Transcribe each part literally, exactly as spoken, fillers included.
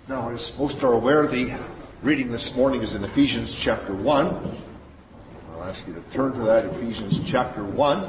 Now, as most are aware, the reading this morning is in Ephesians chapter one. I'll ask you to turn to that, Ephesians chapter one.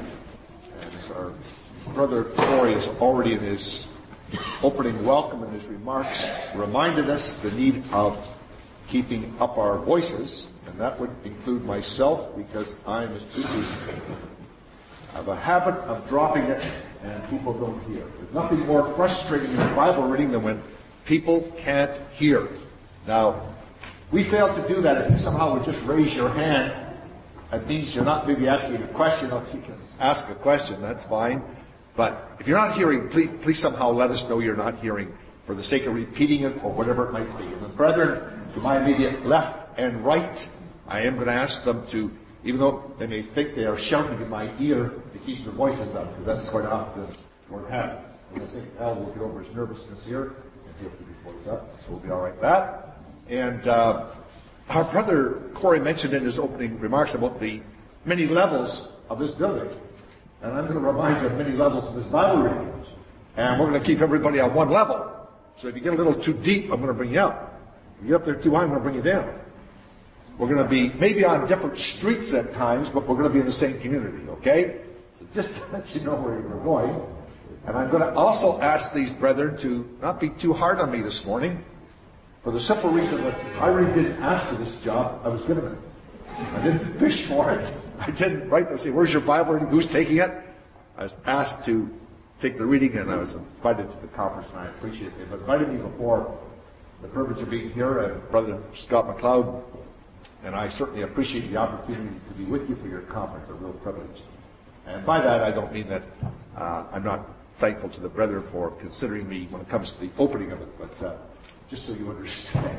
And as our brother Corey is already in his opening welcome and his remarks reminded us the need of keeping up our voices, and that would include myself, because I, Mister Jesus, have a habit of dropping it and people don't hear. There's nothing more frustrating in a Bible reading than when people can't hear. Now, we fail to do that. If you somehow would just raise your hand, that means you're not maybe asking a question. Or you can ask a question, that's fine. But if you're not hearing, please, please somehow let us know you're not hearing for the sake of repeating it or whatever it might be. And the brethren to my immediate left and right, I am going to ask them to, even though they may think they are shouting in my ear, to keep their voices up, because that's quite often what happens. And I think Al will get over his nervousness here. He'll keep his voice up, so we'll be all right with that. And uh, our brother Corey mentioned in his opening remarks about the many levels of this building. And I'm going to remind you of many levels of this Bible reading. And we're going to keep everybody on one level. So if you get a little too deep, I'm going to bring you up. If you get up there too high, I'm going to bring you down. We're going to be maybe on different streets at times, but we're going to be in the same community, okay? So just to let you know where we're going. And I'm going to also ask these brethren to not be too hard on me this morning, for the simple reason that I really didn't ask for this job. I was given it. I didn't fish for it. I didn't write and say, where's your Bible reading? Who's taking it? I was asked to take the reading, and I was invited to the conference, and I appreciate it. They've invited me before, the privilege of being here, and Brother Scott McLeod, and I certainly appreciate the opportunity to be with you for your conference, a real privilege. And by that, I don't mean that uh, I'm not thankful to the brethren for considering me when it comes to the opening of it, but uh, just so you understand.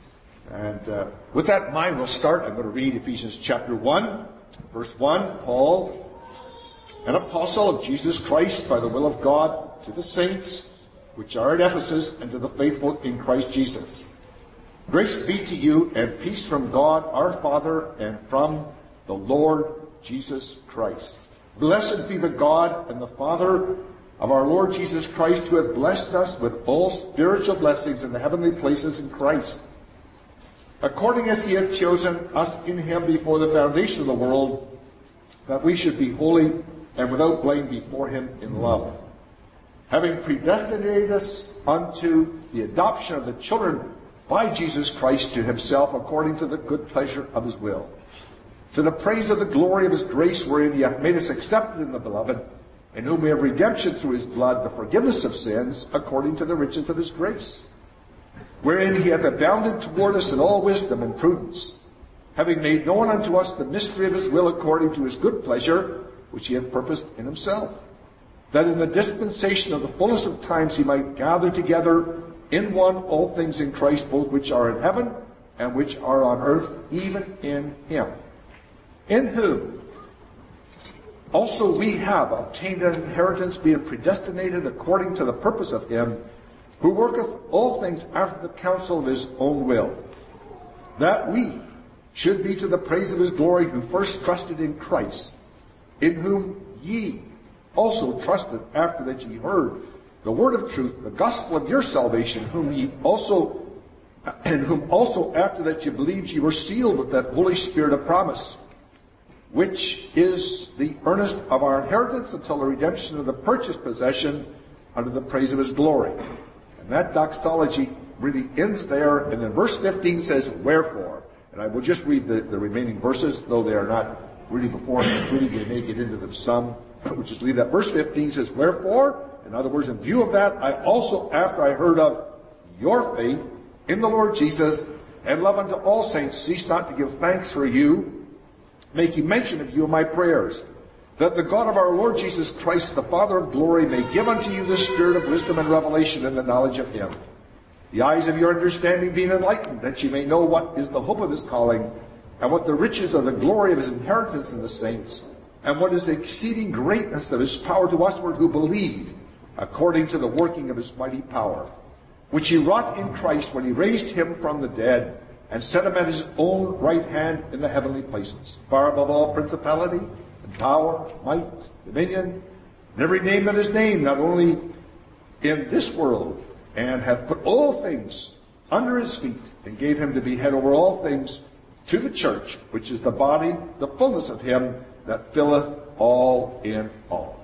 And uh, with that in mind, we'll start. I'm going to read Ephesians chapter one, verse one. Paul, an apostle of Jesus Christ by the will of God, to the saints which are at Ephesus, and to the faithful in Christ Jesus. Grace be to you, and peace from God our Father, and from the Lord Jesus Christ. Blessed be the God and the Father of our Lord Jesus Christ, who hath blessed us with all spiritual blessings in the heavenly places in Christ, according as he hath chosen us in him before the foundation of the world, that we should be holy and without blame before him in love, having predestinated us unto the adoption of the children by Jesus Christ to himself, according to the good pleasure of his will, to the praise of the glory of his grace, wherein he hath made us accepted in the beloved, in whom we have redemption through his blood, the forgiveness of sins, according to the riches of his grace, wherein he hath abounded toward us in all wisdom and prudence, having made known unto us the mystery of his will, according to his good pleasure, which he hath purposed in himself, that in the dispensation of the fullness of times he might gather together in one all things in Christ, both which are in heaven and which are on earth, even in him, in whom also we have obtained an inheritance, being predestinated according to the purpose of him who worketh all things after the counsel of his own will, that we should be to the praise of his glory, who first trusted in Christ, in whom ye also trusted after that ye heard the word of truth, the gospel of your salvation, whom ye also, and whom also after that ye believed, ye were sealed with that Holy Spirit of promise, which is the earnest of our inheritance until the redemption of the purchased possession unto the praise of his glory. And that doxology really ends there, and then verse fifteen says, wherefore. And I will just read the, the remaining verses, though they are not really before us, really they may get into them some. We'll just leave that. Verse fifteen says, wherefore, in other words, in view of that, I also, after I heard of your faith in the Lord Jesus, and love unto all saints, cease not to give thanks for you, making mention of you in my prayers, that the God of our Lord Jesus Christ, the Father of glory, may give unto you the spirit of wisdom and revelation in the knowledge of him, the eyes of your understanding being enlightened, that ye may know what is the hope of his calling, and what the riches of the glory of his inheritance in the saints, and what is the exceeding greatness of his power to usward who believe, according to the working of his mighty power, which he wrought in Christ when he raised him from the dead, and set him at his own right hand in the heavenly places, far above all principality, and power, might, dominion, and every name that is named, not only in this world, and hath put all things under his feet, and gave him to be head over all things to the church, which is the body, the fullness of him that filleth all in all.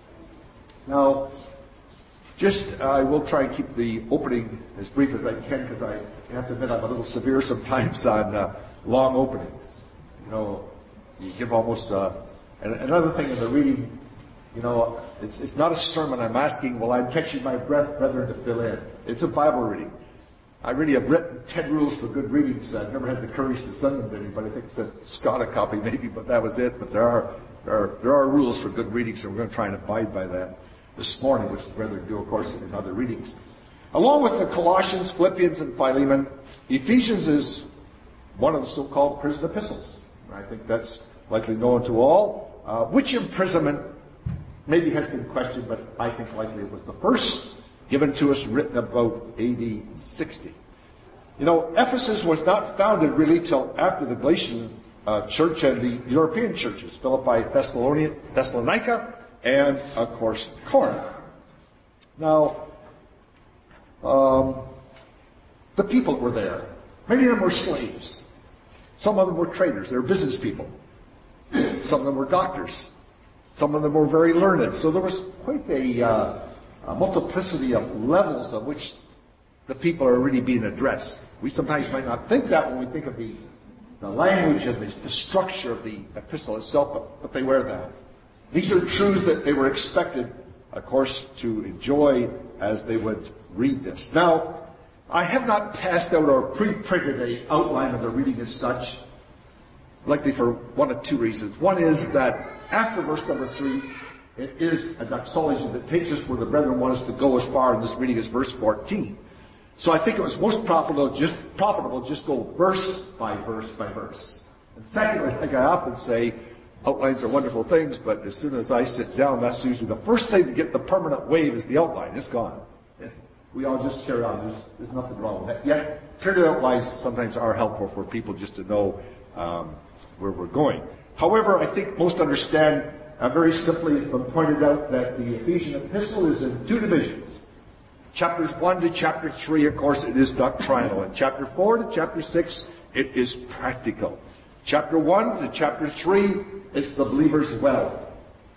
Now, just, uh, I will try and keep the opening as brief as I can, because I have to admit I'm a little severe sometimes on uh, long openings. You know, you give almost, uh, and another thing in the reading, you know, it's, it's not a sermon I'm asking, well, I'm catching my breath, brethren, to fill in. It's a Bible reading. I really have written ten rules for good reading, so I've never had the courage to send them to anybody. I think it's a Scott a copy maybe, but that was it. But there are, there are, there are rules for good reading, so we're going to try and abide by that this morning, which is rather do, of course, in other readings. Along with the Colossians, Philippians, and Philemon, Ephesians is one of the so-called prison epistles. I think that's likely known to all. Uh, which imprisonment maybe has been questioned, but I think likely it was the first given to us, written about A D sixty. You know, Ephesus was not founded really till after the Galatian uh, church and the European churches, Philippi, Thessalonica, and, of course, Corinth. Now, um, the people were there. Many of them were slaves. Some of them were traders. They were business people. Some of them were doctors. Some of them were very learned. So there was quite a, uh, a multiplicity of levels of which the people are really being addressed. We sometimes might not think that when we think of the, the language and the, the structure of the epistle itself, but, but they were that. These are truths that they were expected, of course, to enjoy as they would read this. Now, I have not passed out or pre-printed an outline of the reading as such, likely for one of two reasons. One is that after verse number three, it is a doxology that takes us where the brethren want us to go as far in this reading as verse fourteen. So I think it was most profitable just, profitable just go verse by verse by verse. And secondly, like I often say, outlines are wonderful things, but as soon as I sit down, that's usually the first thing to get the permanent wave is the outline. It's gone. We all just carry on. There's, there's nothing wrong with that. Yet, printed outlines sometimes are helpful for people just to know um, where we're going. However, I think most understand uh, very simply, it's been pointed out that the Ephesian epistle is in two divisions. Chapters one to chapter three, of course, it is doctrinal. And chapter four to chapter six, it is practical. Chapter one to chapter three, it's the believer's wealth.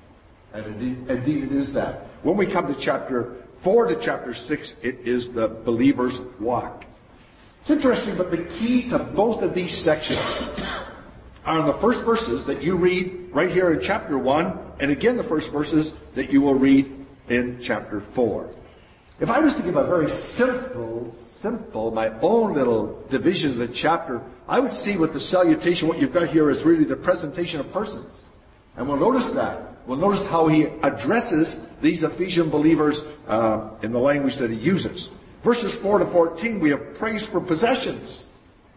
And indeed, indeed it is that. When we come to chapter four to chapter six, it is the believer's walk. It's interesting, but the key to both of these sections are in the first verses that you read right here in chapter one, and again the first verses that you will read in chapter four. If I was to give a very simple, simple, my own little division of the chapter, I would see with the salutation what you've got here is really the presentation of persons. And we'll notice that. We'll notice how he addresses these Ephesian believers uh, in the language that he uses. Verses four to fourteen, we have praise for possessions.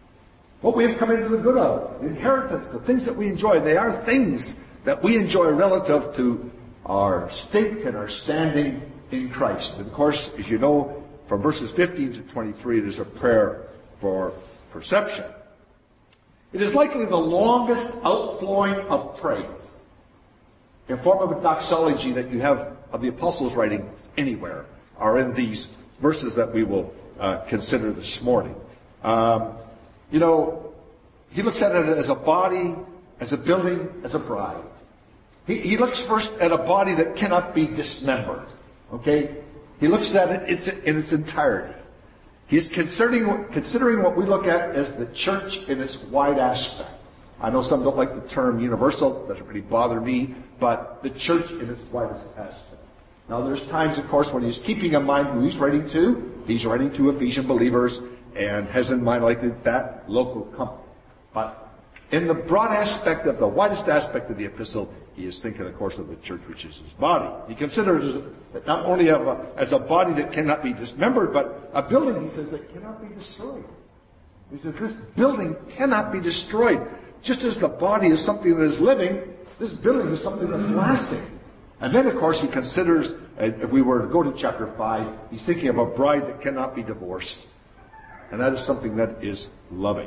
What we have come into the good of, the inheritance, the things that we enjoy. They are things that we enjoy relative to our state and our standing in Christ. And of course, as you know, from verses fifteen to twenty-three, it is a prayer for perception. It is likely the longest outflowing of praise in form of a doxology that you have of the apostles' writings anywhere are in these verses that we will uh, consider this morning. Um, you know, he looks at it as a body, as a building, as a bride. He, he looks first at a body that cannot be dismembered. Okay? He looks at it it's in its entirety. He's considering, considering what we look at as the church in its wide aspect. I know some don't like the term universal. Doesn't really bother me. But the church in its widest aspect. Now, there's times, of course, when he's keeping in mind who he's writing to. He's writing to Ephesian believers and has in mind likely that local company. But in the broad aspect of the widest aspect of the epistle, he is thinking, of course, of the church, which is his body. He considers it not only a, as a body that cannot be dismembered, but a building, he says, that cannot be destroyed. He says this building cannot be destroyed. Just as the body is something that is living, this building is something that's lasting. And then, of course, he considers, if we were to go to chapter five, he's thinking of a bride that cannot be divorced. And that is something that is loving.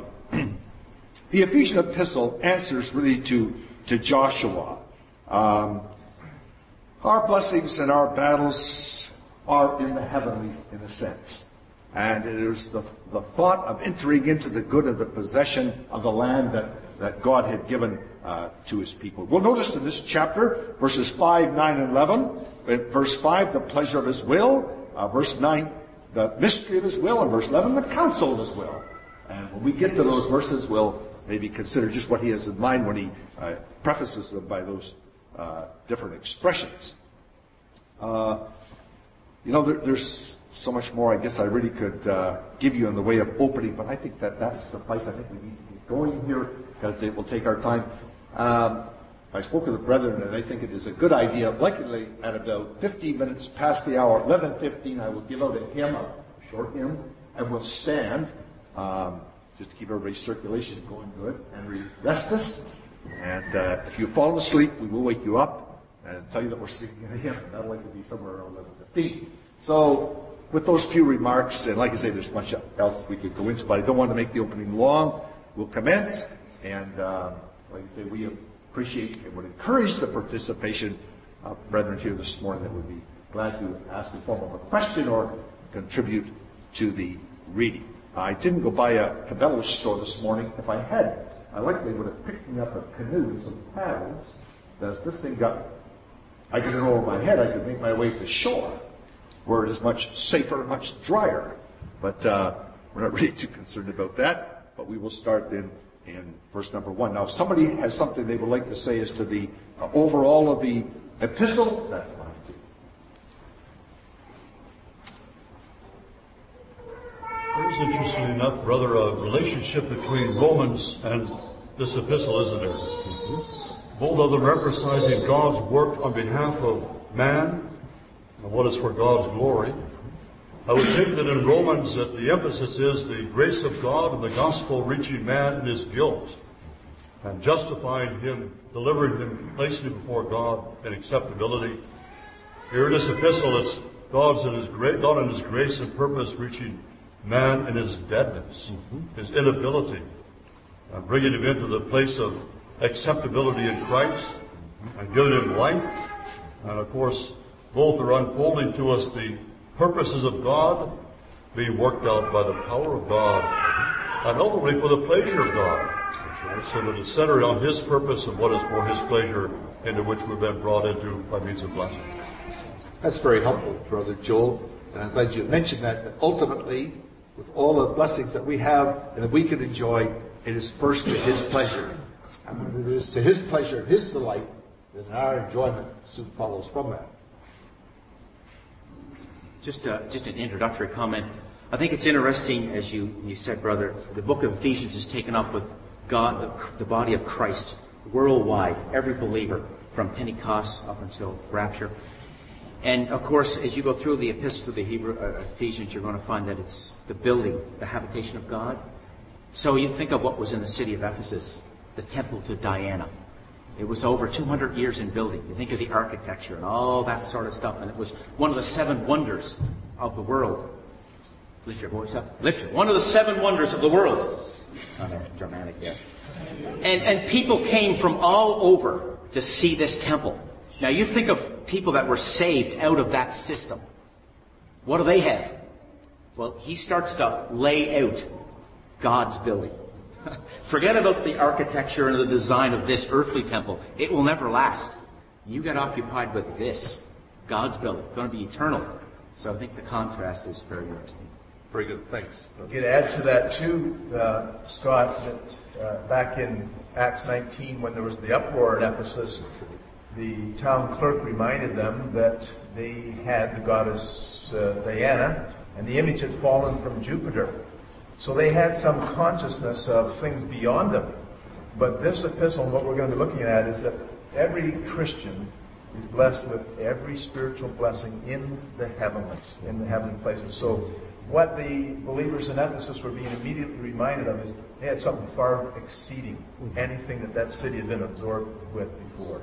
The Ephesian epistle answers really to, to Joshua. Um, our blessings and our battles are in the heavenlies, in a sense. And it is the, the thought of entering into the good of the possession of the land that, that God had given uh, to his people. We'll notice in this chapter, verses five, nine, and eleven, in verse five, the pleasure of his will, uh, verse nine, the mystery of his will, and verse eleven, the counsel of his will. And when we get to those verses, we'll maybe consider just what he has in mind when he uh, prefaces them by those uh, different expressions. Uh, you know, there, there's so much more I guess I really could uh, give you in the way of opening, but I think that that's suffice. I think we need to get going here because it will take our time. Um, I spoke with the brethren, and I think it is a good idea. Likely at about fifteen minutes past the hour, eleven fifteen, I will give out a hymn, a short hymn, and we'll stand um, just to keep everybody's circulation going good and re- restless. And uh, if you've fallen asleep, we will wake you up and tell you that we're singing a hymn. That'll likely be somewhere around eleven fifteen. So, with those few remarks, and like I say, there's much else we could go into, but I don't want to make the opening long. We'll commence, and uh, like I say, we appreciate and would encourage the participation of brethren here this morning that would be glad to ask in the form of a question or contribute to the reading. I didn't go by a Cabela's store this morning. If I had, I likely would have picked me up a canoe with some paddles. As this thing got, I could get it over my head, I could make my way to shore, where it is much safer, much drier. But uh, we're not really too concerned about that. But we will start then in verse number one. Now, if somebody has something they would like to say as to the uh, overall of the epistle, that's fine too. There's, interestingly enough, brother, a relationship between Romans and this epistle, isn't there? Mm-hmm. Both of them emphasizing God's work on behalf of man and what is for God's glory. I would think that in Romans that the emphasis is the grace of God and the gospel reaching man in his guilt and justifying him, delivering him, placing him before God in acceptability. Here in this epistle, it's God's in his grace, God in his grace and purpose reaching man in his deadness, mm-hmm. his inability, and bringing him into the place of acceptability in Christ and giving him life. And of course, both are unfolding to us the purposes of God being worked out by the power of God and ultimately for the pleasure of God. So that it's centered on his purpose and what is for his pleasure into which we've been brought into by means of blessing. That's very helpful, Brother Joel. And I'm glad you mentioned that, that ultimately, with all the blessings that we have and that we can enjoy, it is first to his pleasure. And when it is to his pleasure and his delight, then our enjoyment soon follows from that. Just, uh, just an introductory comment. I think it's interesting, as you, you said, brother, the book of Ephesians is taken up with God, the, the body of Christ, worldwide, every believer, from Pentecost up until rapture. And, of course, as you go through the epistle to the Hebrew, uh, Ephesians, you're going to find that it's the building, the habitation of God. So you think of what was in the city of Ephesus, the temple to Diana. It was over two hundred years in building. You think of the architecture and all that sort of stuff. And it was one of the seven wonders of the world. Lift your voice up. Lift it. One of the seven wonders of the world. Not a dramatic yet. And, and people came from all over to see this temple. Now you think of people that were saved out of that system. What do they have? Well, he starts to lay out God's building. Forget about the architecture and the design of this earthly temple. It will never last. You get occupied with this, God's building. It's going to be eternal. So I think the contrast is very interesting. Very good. Thanks. You could add to that too, uh, Scott, that uh, back in Acts nineteen, when there was the uproar in Ephesus, the town clerk reminded them that they had the goddess uh, Diana, and the image had fallen from Jupiter. So they had some consciousness of things beyond them. But this epistle, what we're going to be looking at, is that every Christian is blessed with every spiritual blessing in the heavenlies, in the heavenly places. So what the believers in Ephesus were being immediately reminded of is they had something far exceeding anything that that city had been absorbed with before.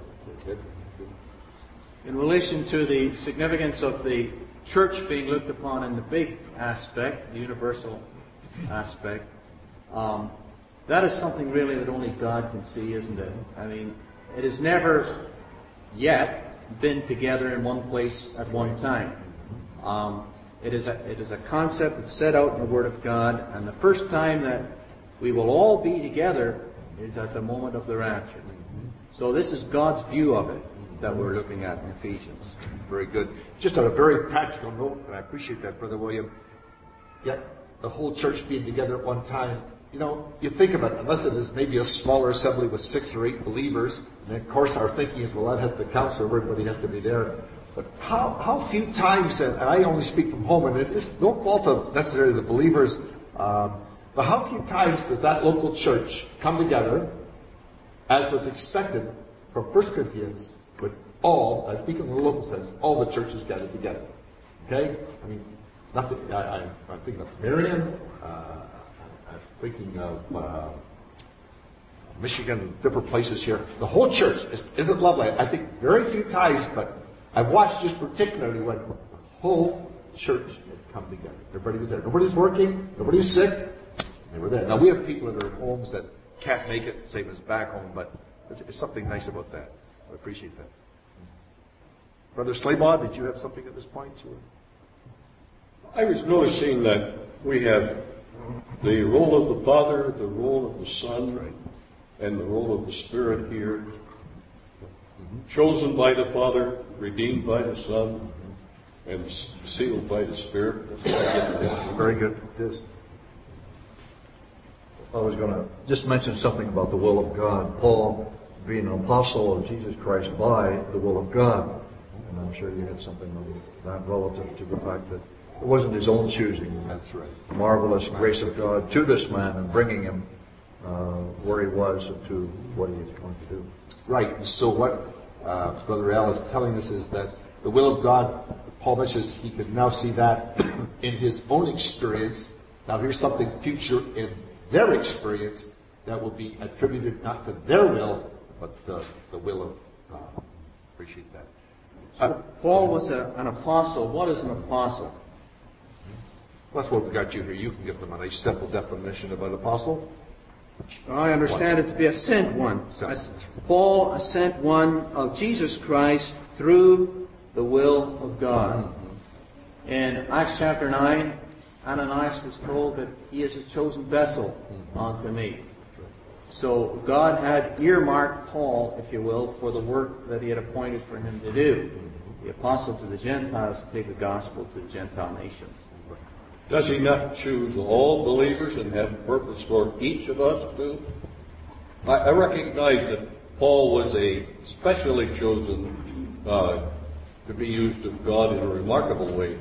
In relation to the significance of the church being looked upon in the big aspect, the universal aspect, um, that is something really that only God can see, isn't it? I mean, it has never yet been together in one place at one time. Um, It is a, it is a concept that's set out in the Word of God, and the first time that we will all be together is at the moment of the rapture. So this is God's view of it that we're looking at in Ephesians. Very good. Just on a very practical note, and I appreciate that, Brother William, yet the whole church being together at one time, you know, you think about it, unless it is maybe a smaller assembly with six or eight believers, and of course our thinking is, well, that has to count, so everybody has to be there. But how, how few times, and I only speak from home, and it is no fault of necessarily the believers, um, but how few times does that local church come together, as was expected from First Corinthians, with all, I speak in the local sense, all the churches gathered together. Okay? I mean, nothing, I, I, I'm thinking of Marion, uh, I'm thinking of uh, Michigan, different places here. The whole church is, isn't lovely. I think very few times, but I've watched just particularly when the whole church had come together. Everybody was there. Nobody's working. Nobody's sick. They were there. Now, we have people that are in homes that can't make it, same as back home, but it's, it's something nice about that. I appreciate that. Brother Slabaugh, did you have something at this point? I was noticing that we have the role of the Father, the role of the Son, right, and the role of the Spirit here. Mm-hmm. Chosen by the Father, redeemed by the Son, mm-hmm, and sealed by the Spirit. That's what I get to. Very good. Yes. I was going to just mention something about the will of God. Paul being an apostle of Jesus Christ by the will of God. And I'm sure you had something on that relative to the fact that it wasn't his own choosing. That's right. The marvelous grace of God to this man and bringing him uh, where he was and to what he is going to do. Right. So what uh, Brother Al is telling us is that the will of God, Paul mentions he could now see that in his own experience. Now here's something future in their experience that will be attributed not to their will, but uh, the will of God. Appreciate that. Uh, Paul was a, an apostle. What is an apostle? That's what we got you here. You can give them a nice simple definition of an apostle. I understand it to be a sent one. Sent. Paul, a sent one of Jesus Christ through the will of God. Mm-hmm. In Acts chapter nine, Ananias was told that he is a chosen vessel mm-hmm. unto me. So God had earmarked Paul, if you will, for the work that he had appointed for him to do. The apostle to the Gentiles to take the gospel to the Gentile nations. Does he not choose all believers and have purpose for each of us too? I, I recognize that Paul was a specially chosen uh, to be used of God in a remarkable way.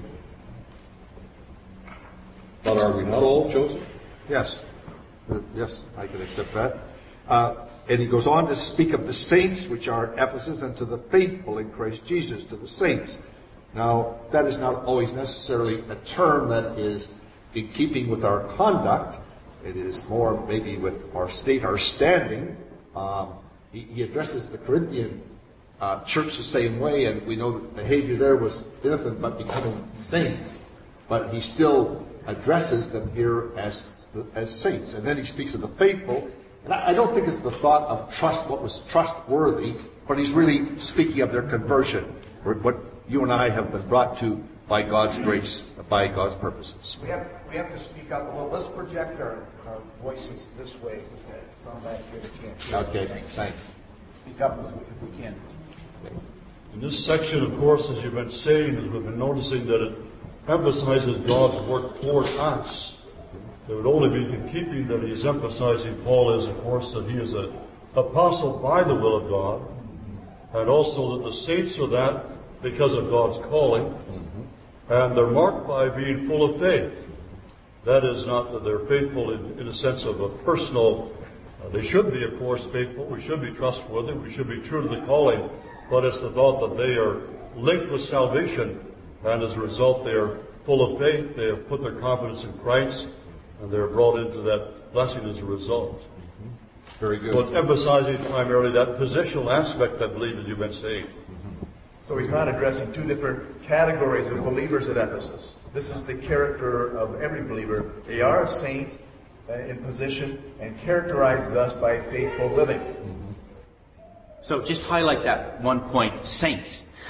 But are we not all chosen? Yes. Yes, I can accept that. Uh, and he goes on to speak of the saints, which are Ephesus, and to the faithful in Christ Jesus, to the saints. Now, that is not always necessarily a term that is in keeping with our conduct. It is more maybe with our state, our standing. Um, he, he addresses the Corinthian uh, church the same way, and we know that behavior there was anything but becoming saints. But he still addresses them here as as saints. And then he speaks of the faithful. And I, I don't think it's the thought of trust, what was trustworthy, but he's really speaking of their conversion, or what you and I have been brought to by God's grace, by God's purposes. We have we have to speak up a little. Let's project our, our voices this way. Some back here can't hear. Okay, thanks. thanks. Speak up if we can. In this section, of course, as you've been saying, as we've been noticing, that it emphasizes God's work toward us. It would only be in keeping that he is emphasizing, Paul is, of course, that he is an apostle by the will of God, and also that the saints are that because of God's calling, mm-hmm. and they're marked by being full of faith. That is not that they're faithful in, in a sense of a personal, uh, they should be, of course, faithful, we should be trustworthy, we should be true to the calling, but it's the thought that they are linked with salvation, and as a result they are full of faith, they have put their confidence in Christ, and they're brought into that blessing as a result. Mm-hmm. Very good. So it's emphasizing primarily that positional aspect, I believe, as you've been saying. Mm-hmm. So he's not addressing two different categories of believers at Ephesus. This is the character of every believer. They are a saint uh, in position and characterized thus by faithful living. So just highlight that one point, saints.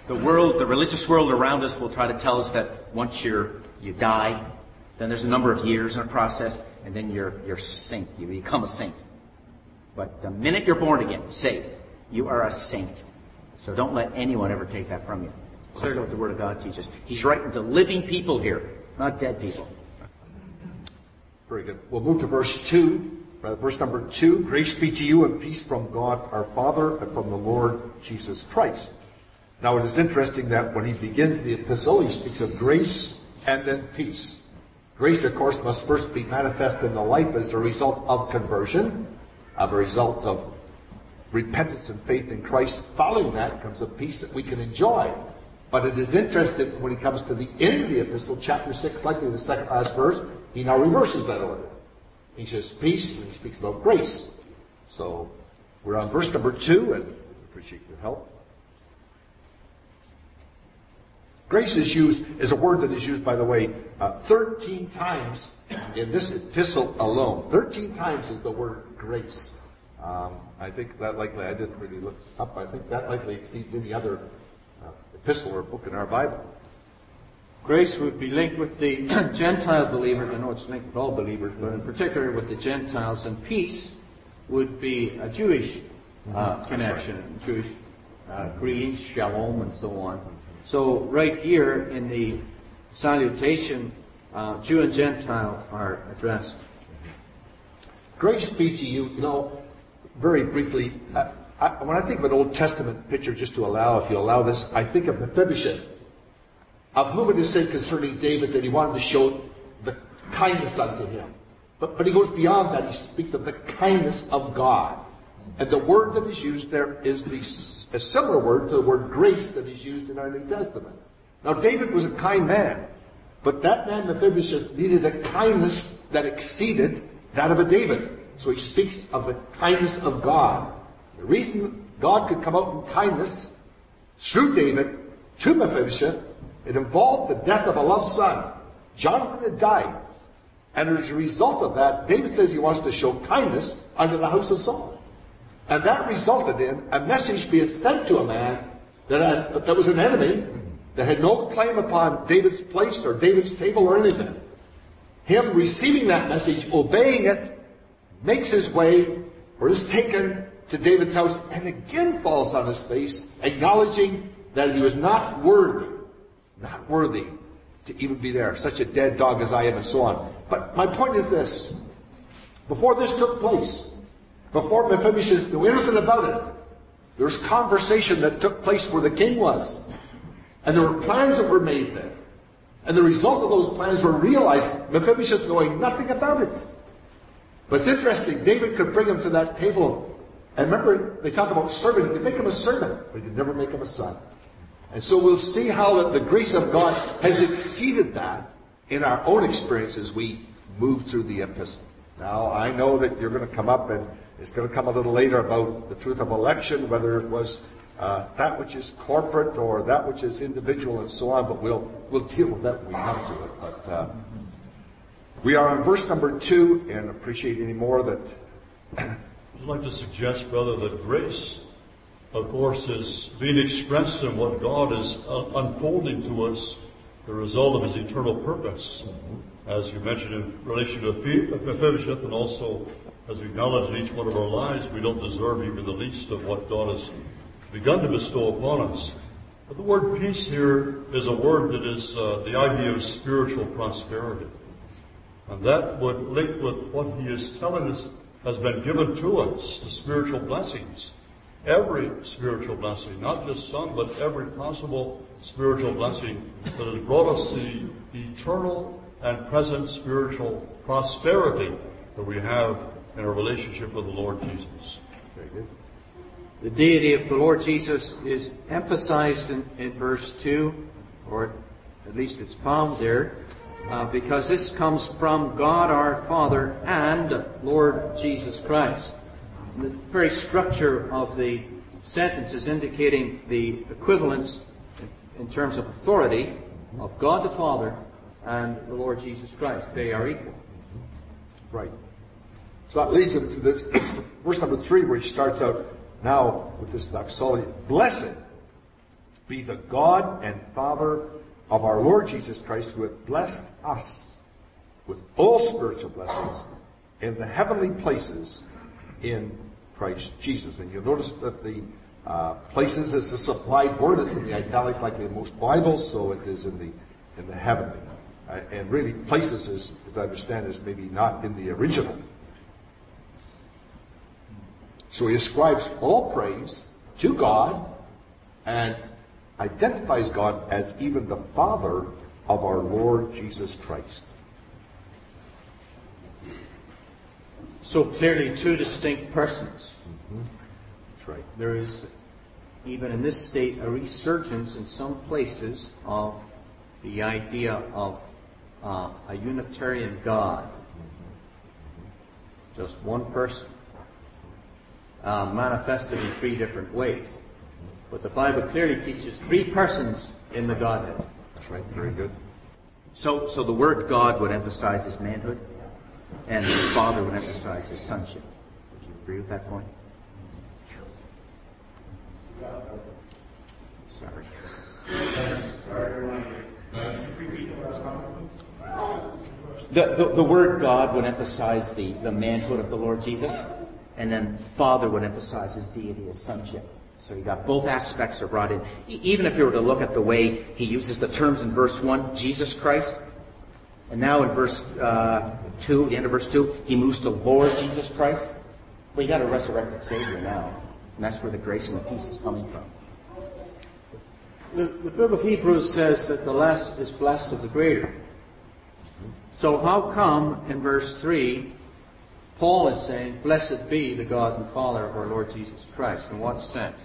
The world, the religious world around us will try to tell us that once you're, you die, then there's a number of years in a process, and then you're, you're saint. You become a saint. But the minute you're born again, saved, you are a saint. So don't let anyone ever take that from you. Clearly what the Word of God teaches. He's writing to living people here, not dead people. Very good. We'll move to verse two. Verse number two. Grace be to you and peace from God our Father and from the Lord Jesus Christ. Now it is interesting that when he begins the epistle, he speaks of grace and then peace. Grace, of course, must first be manifest in the life as a result of conversion, of a result of repentance and faith in Christ. Following that comes a peace that we can enjoy. But it is interesting when he comes to the end of the epistle, chapter six, likely the second last verse, he now reverses that order. He says peace, and he speaks about grace. So we're on verse number two, and I appreciate your help. Grace is used, is a word that is used, by the way, uh, thirteen times in this epistle alone. thirteen times is the word grace. Um, I think that likely, I didn't really look up, I think that likely exceeds any other uh, epistle or book in our Bible. Grace would be linked with the Gentile believers. I know it's linked with all believers, but in particular with the Gentiles. And peace would be a Jewish uh, connection, right. Jewish uh, greetings, shalom, and so on. So right here in the salutation, uh, Jew and Gentile are addressed. Grace be to you. You know, very briefly, uh, I, when I think of an Old Testament picture, just to allow, if you allow this, I think of Mephibosheth, of whom it is said concerning David that he wanted to show the kindness unto him. But, but he goes beyond that. He speaks of the kindness of God. And the word that is used there is the, a similar word to the word grace that is used in our New Testament. Now, David was a kind man, but that man Mephibosheth needed a kindness that exceeded that of a David. So he speaks of the kindness of God. The reason God could come out in kindness through David to Mephibosheth, it involved the death of a loved son. Jonathan had died. And as a result of that, David says he wants to show kindness unto the house of Saul. And that resulted in a message being sent to a man that, had, that was an enemy, that had no claim upon David's place or David's table or anything. Him receiving that message, obeying it, makes his way, or is taken to David's house, and again falls on his face, acknowledging that he was not worthy, not worthy to even be there. Such a dead dog as I am, and so on. But my point is this. Before this took place, before Mephibosheth knew anything about it, there was conversation that took place where the king was. And there were plans that were made there. And the result of those plans were realized, Mephibosheth knowing nothing about it. But it's interesting, David could bring him to that table. And remember, they talk about servant. He could make him a servant, but he could never make him a son. And so we'll see how the grace of God has exceeded that in our own experience as we move through the epistle. Now, I know that you're going to come up, and it's going to come a little later about the truth of election, whether it was uh, that which is corporate or that which is individual and so on, but we'll we'll deal with that when we come to it. But uh, we are on verse number two, and appreciate any more that... I'd like to suggest, brother, that grace, of course, is being expressed in what God is uh, unfolding to us, the result of his eternal purpose. Mm-hmm. As you mentioned in relation to Mephibosheth, and also as we acknowledge in each one of our lives, we don't deserve even the least of what God has begun to bestow upon us. But the word peace here is a word that is uh, the idea of spiritual prosperity. And that would link with what he is telling us has been given to us, the spiritual blessings. Every spiritual blessing, not just some, but every possible spiritual blessing that has brought us the eternal and present spiritual prosperity that we have in our relationship with the Lord Jesus. Very good. The deity of the Lord Jesus is emphasized in, in verse two, or at least it's found there, uh, because this comes from God our Father and Lord Jesus Christ. The very structure of the sentence is indicating the equivalence in terms of authority of God the Father and the Lord Jesus Christ. They are equal. Right. So that leads him to this verse number three, where he starts out now with this doxology. Blessed be the God and Father of our Lord Jesus Christ, who hath blessed us with all spiritual blessings in the heavenly places in Christ Jesus. And you'll notice that the uh, places is the supplied word. It's in the italics like in most Bibles, so it is in the in the heavenly. Uh, and really, places, is, as I understand, is maybe not in the original. So he ascribes all praise to God and identifies God as even the Father of our Lord Jesus Christ. So clearly two distinct persons. Mm-hmm. That's right. There is, even in this state, a resurgence in some places of the idea of uh, a Unitarian God. Mm-hmm. Just one person. Uh, manifested in three different ways. But the Bible clearly teaches three persons in the Godhead. That's right. Very good. So, so the word God would emphasize his manhood, and the Father would emphasize his sonship. Would you agree with that point? Sorry. The, the, the word God would emphasize the, the manhood of the Lord Jesus, and then Father would emphasize his deity, his sonship. So you got both aspects are brought in. E- even if you were to look at the way he uses the terms in verse one, Jesus Christ, and now in verse uh, two, the end of verse two, he moves to Lord Jesus Christ. Well, you got a resurrected Savior now, and that's where the grace and the peace is coming from. The, the book of Hebrews says that the less is blessed of the greater. So how come in verse three, Paul is saying, blessed be the God and Father of our Lord Jesus Christ? In what sense?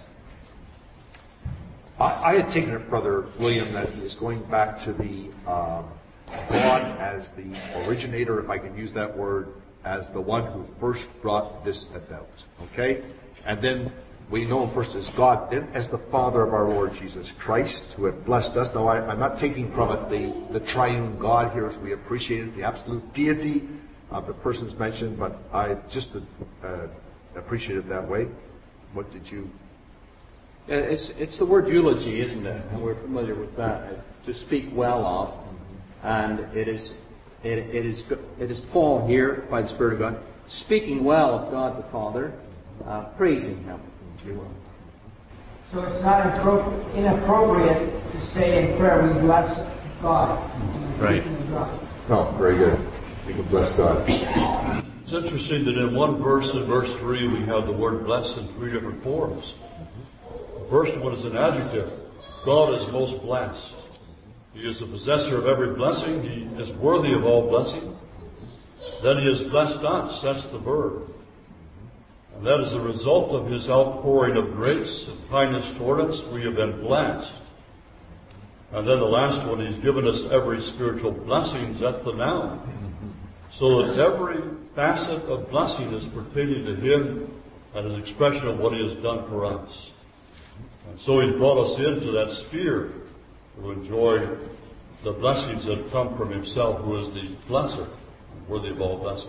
I, I had taken it, Brother William, that he is going back to the um, God as the originator, if I can use that word, as the one who first brought this about. Okay? And then we know him first as God, then as the Father of our Lord Jesus Christ, who had blessed us. Now, I, I'm not taking from it the, the triune God here as we appreciate it, the absolute deity of the persons mentioned, but I just uh, appreciate it that way. What did you... It's, it's the word eulogy, isn't it? And we're familiar with that. To speak well of. And it is, it, it is, it is Paul here, by the Spirit of God, speaking well of God the Father, uh, praising him. So it's not inappropriate to say in prayer, we bless God. Right. Oh, very good. We can bless God. It's interesting that in one verse, in verse three, we have the word blessed in three different forms. The first one is an adjective. God is most blessed. He is the possessor of every blessing. He is worthy of all blessing. Then he has blessed us. That's the verb. And that is the result of his outpouring of grace and kindness toward us. We have been blessed. And then the last one, he's given us every spiritual blessing. That's the noun. So that every facet of blessing is pertaining to him and his expression of what he has done for us. And so he's brought us into that sphere to enjoy the blessings that come from himself, who is the blesser, worthy of all blessing.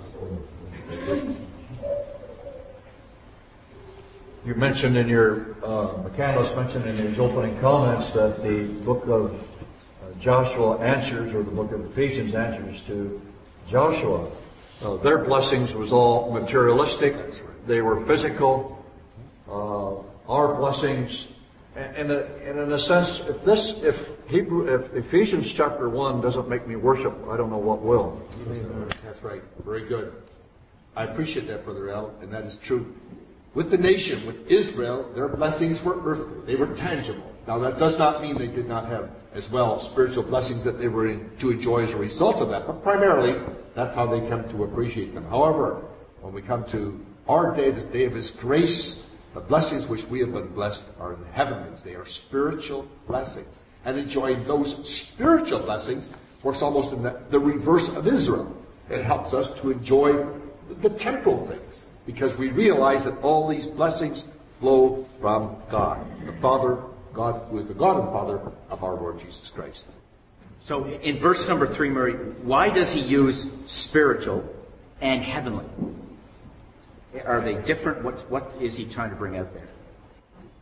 You mentioned in your, uh, McCandless mentioned in his opening comments that the book of uh, Joshua answers, or the book of Ephesians answers to Joshua. Uh, their blessings was all materialistic. They were physical. Uh, our blessings, and, and, and in a sense, if this, if Hebrew, if Ephesians chapter one doesn't make me worship, I don't know what will. That's right. Very good. I appreciate that, Brother Al, and that is true. With the nation, with Israel, their blessings were earthly. They were tangible. Now, that does not mean they did not have, as well, spiritual blessings that they were in, to enjoy as a result of that. But primarily, that's how they come to appreciate them. However, when we come to our day, this day of His grace, the blessings which we have been blessed are in the heavenlies. They are spiritual blessings. And enjoying those spiritual blessings works almost in the, the reverse of Israel. It helps us to enjoy the, the temporal things, because we realize that all these blessings flow from God, the Father, God who is the God and Father of our Lord Jesus Christ. So in verse number three, Murray, why does he use spiritual and heavenly? Are they different? What's, what is he trying to bring out there?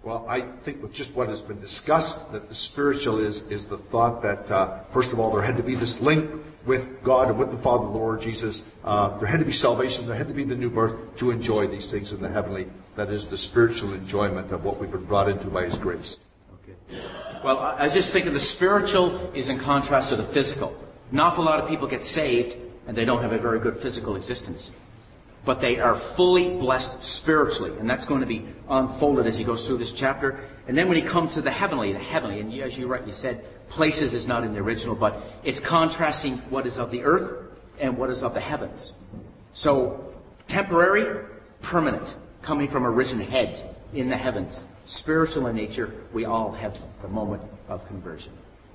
Well, I think with just what has been discussed, that the spiritual is, is the thought that, uh, first of all, there had to be this link with God and with the Father, the Lord Jesus. Uh, there had to be salvation. There had to be the new birth to enjoy these things in the heavenly. That is the spiritual enjoyment of what we've been brought into by His grace. Okay. Well, I was just thinking the spiritual is in contrast to the physical. An awful lot of people get saved and they don't have a very good physical existence. But they are fully blessed spiritually. And that's going to be unfolded as he goes through this chapter. And then when he comes to the heavenly, the heavenly, and as you rightly said, places is not in the original, but it's contrasting what is of the earth and what is of the heavens. So, temporary, permanent, coming from a risen head in the heavens. Spiritual in nature, we all have the moment of conversion.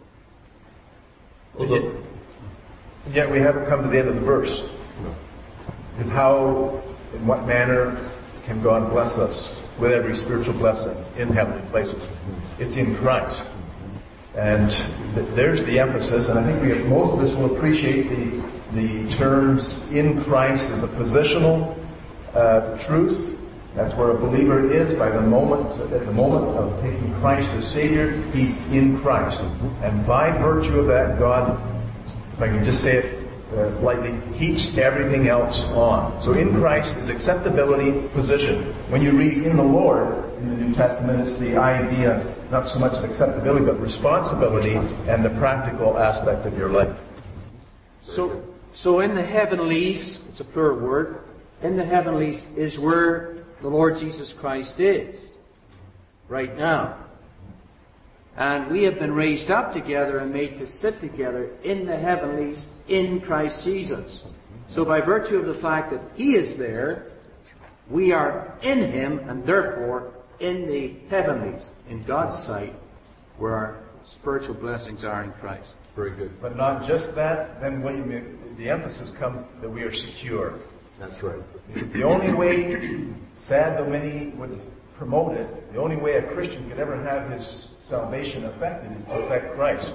And yet, and yet we haven't come to the end of the verse. Is how, in what manner can God bless us with every spiritual blessing in heavenly places? It's in Christ. And th- there's the emphasis, and I think we, most of us will appreciate the, the terms in Christ as a positional uh, truth. That's where a believer is by the moment, at the moment of taking Christ as Savior, he's in Christ. And by virtue of that, God, if I can just say it Uh, lightly, heaps everything else on. So in Christ is acceptability, position. When you read in the Lord in the New Testament, it's the idea not so much of acceptability, but responsibility and the practical aspect of your life. So, so in the heavenlies, it's a plural word, in the heavenlies is where the Lord Jesus Christ is right now. And we have been raised up together and made to sit together in the heavenlies in Christ Jesus. So by virtue of the fact that He is there, we are in Him and therefore in the heavenlies, in God's sight, where our spiritual blessings are in Christ. Very good. But not just that, then William, the emphasis comes that we are secure. That's right. The only way, sad though many would promote it, the only way a Christian could ever have his salvation affected is to affect Christ.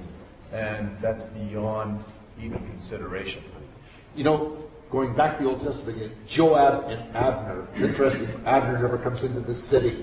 And that's beyond even consideration. You know, going back to the Old Testament again, Joab and Abner. It's interesting, Abner never comes into the city.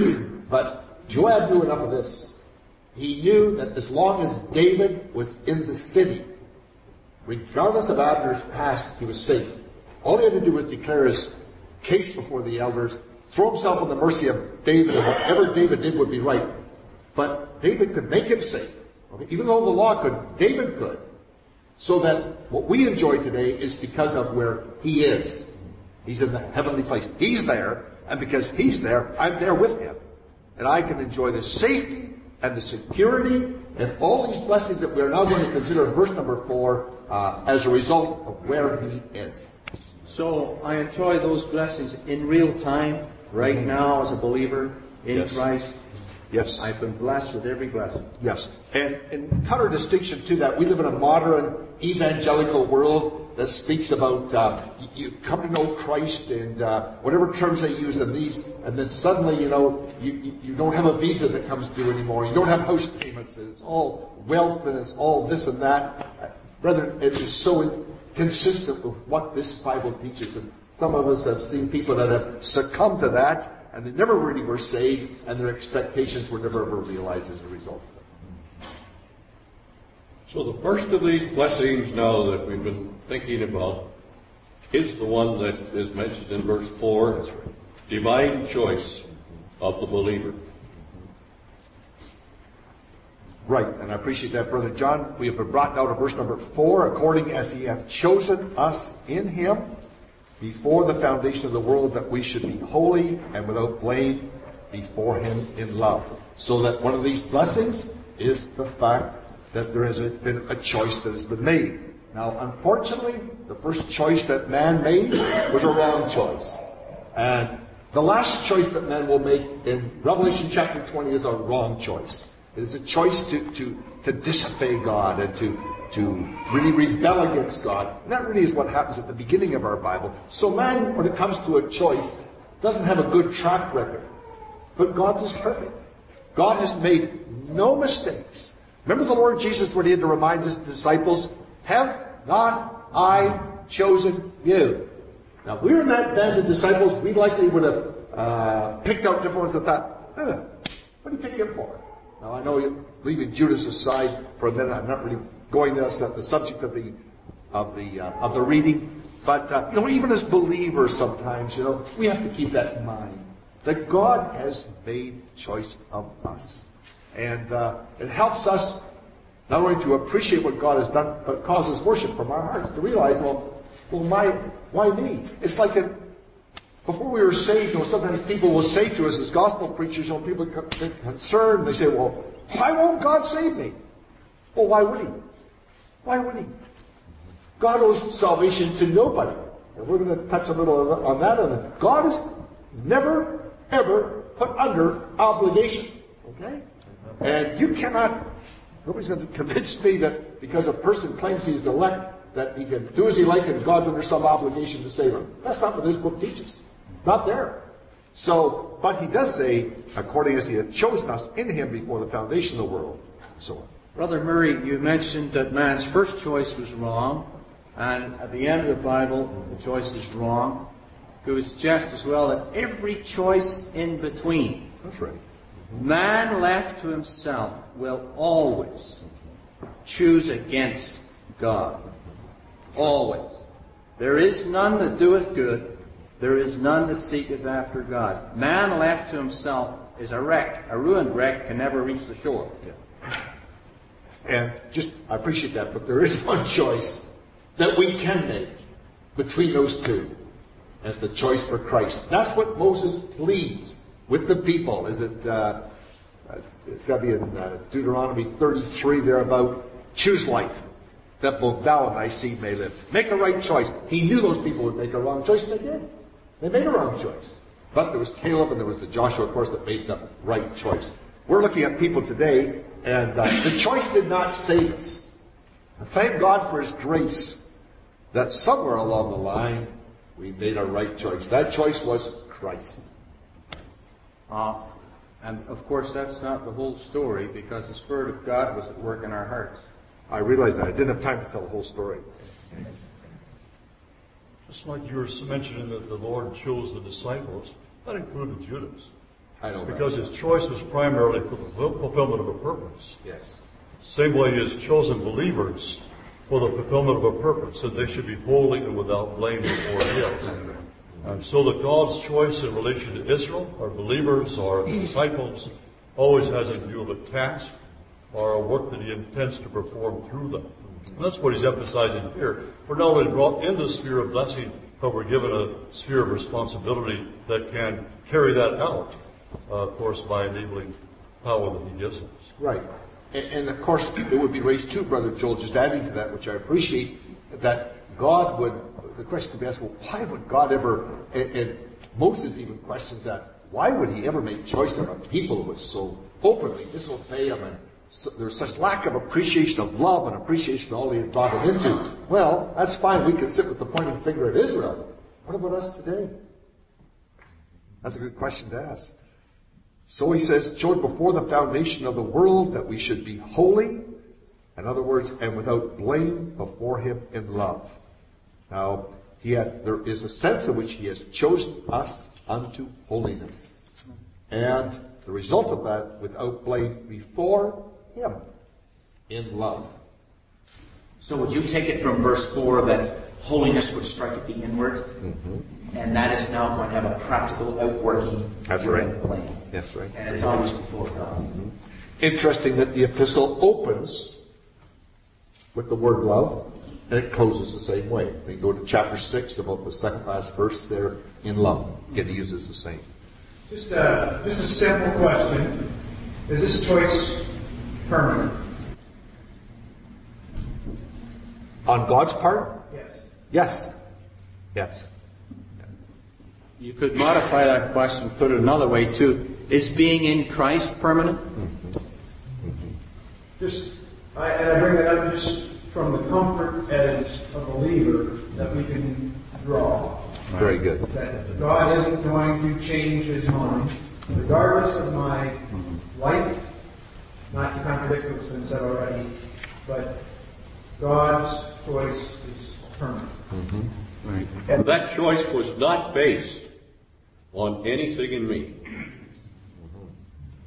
But Joab knew enough of this. He knew that as long as David was in the city, regardless of Abner's past, he was safe. All he had to do was declare his case before the elders, throw himself on the mercy of David, and whatever David did would be right. But David could make him safe. Okay? Even though the law could, David could. So that what we enjoy today is because of where he is. He's in the heavenly place. He's there, and because he's there, I'm there with him. And I can enjoy the safety and the security and all these blessings that we are now going to consider in verse number four uh, as a result of where he is. So I enjoy those blessings in real time, right now as a believer in Yes. Christ. Yes. I've been blessed with every blessing. Yes. And in counter-distinction to that, we live in a modern evangelical world that speaks about uh, you, you come to know Christ and uh, whatever terms they use in these, and then suddenly, you know, you, you, you don't have a visa that comes due anymore. You don't have house payments. It's all wealth and it's all this and that. Uh, brethren, it is so consistent with what this Bible teaches. And some of us have seen people that have succumbed to that, and they never really were saved, and their expectations were never ever realized as a result of it. So the first of these blessings now that we've been thinking about is the one that is mentioned in verse four. That's right. Divine choice of the believer. Right, and I appreciate that, Brother John. We have been brought now to verse number four, according as he hath chosen us in him before the foundation of the world, that we should be holy and without blame before him in love. So that one of these blessings is the fact that there has been a choice that has been made. Now, unfortunately, the first choice that man made was a wrong choice. And the last choice that man will make in Revelation chapter twenty is a wrong choice. It is a choice to, to, to disobey God and to, to really rebel against God. And that really is what happens at the beginning of our Bible. So man, when it comes to a choice, doesn't have a good track record. But God's is perfect. God has made no mistakes. Remember the Lord Jesus when he had to remind his disciples, have not I chosen you? Now, if we were in that band of disciples, we likely would have uh, picked out different ones that thought, eh, What did he pick him for? Now, I know you're leaving Judas aside for a minute. I'm not really going to the subject of the of the uh, of the reading, but uh, you know, even as believers, sometimes you know we have to keep that in mind that God has made choice of us, and uh, it helps us not only to appreciate what God has done, but causes worship from our hearts to realize, well, well, my why me? It's like a Before we were saved, you know, sometimes people will say to us as gospel preachers, you know, people get concerned, they say, well, why won't God save me? Well, why would he? Why would he? God owes salvation to nobody. And we're going to touch a little on that. God is never, ever put under obligation. Okay? And you cannot, nobody's going to convince me that because a person claims he's elect, that he can do as he likes and God's under some obligation to save him. That's not what this book teaches. Not there. So, but he does say, according as he had chosen us in him before the foundation of the world, and so on. Brother Murray, you mentioned that man's first choice was wrong, and at the end of the Bible, the choice is wrong. It would suggest as well that every choice in between, that's right, man left to himself will always choose against God. Always. There is none that doeth good. There is none that seeketh after God. Man left to himself is a wreck. A ruined wreck can never reach the shore. Yeah. And just, I appreciate that, but there is one choice that we can make between those two. That's the choice for Christ. That's what Moses pleads with the people. Is it, uh, it's got to be in uh, Deuteronomy thirty-three there about choose life, that both thou and thy seed may live. Make a right choice. He knew those people would make a wrong choice, and they did. They made a wrong choice. But there was Caleb and there was the Joshua, of course, that made the right choice. We're looking at people today, and uh, the choice did not save us. And thank God for his grace that somewhere along the line we made a right choice. That choice was Christ. Uh, and of course, that's not the whole story, because the Spirit of God was at work in our hearts. I realize that. I didn't have time to tell the whole story. Just like you were mentioning that the Lord chose the disciples, that included Judas. I know that. Because his choice was primarily for the fulfillment of a purpose. Yes. Same way he has chosen believers for the fulfillment of a purpose, that they should be holy and without blame before him. And so that God's choice in relation to Israel, or believers, or disciples, always has in view of a task or a work that he intends to perform through them. And that's what he's emphasizing here. We're not only brought in the sphere of blessing, but we're given a sphere of responsibility that can carry that out, uh, of course, by enabling power that he gives us. Right. And, and of course, it would be raised too, Brother Joel, just adding to that, which I appreciate, that God would, the question could be asked, well, why would God ever, and, and Moses even questions that, why would he ever make choice of a people who would so openly disobey him, and so there's such lack of appreciation of love and appreciation of all he had brought them into? Well, that's fine. We can sit with the pointing finger at Israel. What about us today? That's a good question to ask. So he says, chose before the foundation of the world that we should be holy, in other words, and without blame before him in love. Now, he had, there is a sense in which he has chosen us unto holiness. And the result of that, without blame before him in love. So would you take it from verse four that holiness would strike at the inward, mm-hmm. and that is now going to have a practical outworking? That's right. Plane. That's right. And it's always before God. Mm-hmm. Interesting that the epistle opens with the word love, and it closes the same way. Then go to chapter six, about the second last verse there, in love. Again, he uses the same. Just a, just a simple question. Is this choice permanent? On God's part? Yes. Yes. Yes. You could modify that question, put it another way too. Is being in Christ permanent? Mm-hmm. Mm-hmm. Just, I, and I bring that up just from the comfort as a believer that we can draw. Very good. That God isn't going to change his mind, regardless of my life, not to contradict what's been said already, but God's choice is permanent. Mm-hmm. Right. And that choice was not based on anything in me.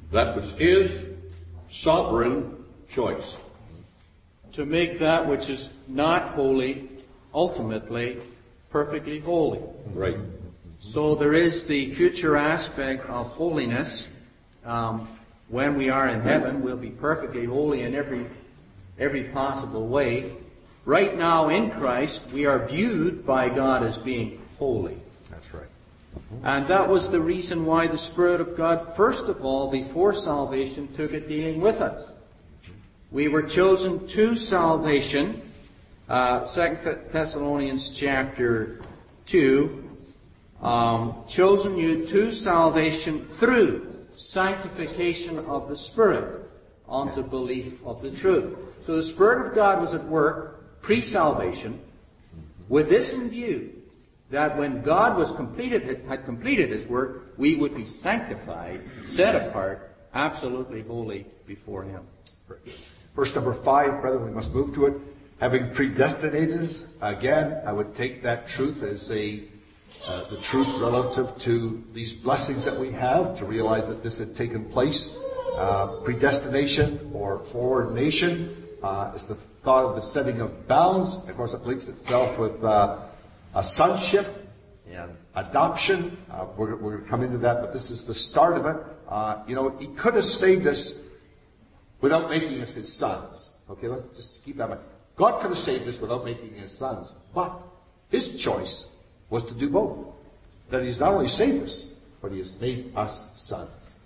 That was his sovereign choice. To make that which is not holy ultimately perfectly holy. Right. So there is the future aspect of holiness. Um, when we are in heaven, we'll be perfectly holy in every every possible way. Right now in Christ, we are viewed by God as being holy. That's right. And that was the reason why the Spirit of God, first of all, before salvation, took a dealing with us. We were chosen to salvation. Uh, Second Thessalonians chapter two, um, chosen you to salvation through sanctification of the Spirit unto belief of the truth. So the Spirit of God was at work pre-salvation with this in view, that when God was completed, had completed His work, we would be sanctified, set apart, absolutely holy before Him. Verse number five, brethren, we must move to it. Having predestinated us, again, I would take that truth as a uh, the truth relative to these blessings that we have, to realize that this had taken place. Uh, predestination or foreordination uh, is the thought of the setting of bounds. Of course, it links itself with uh, a sonship and adoption. Uh, we're, we're going to come into that, but this is the start of it. Uh, you know, He could have saved us without making us His sons. Okay, let's just keep that in mind. God could have saved us without making His sons, but His choice was to do both. That He's not only saved us, but He has made us sons.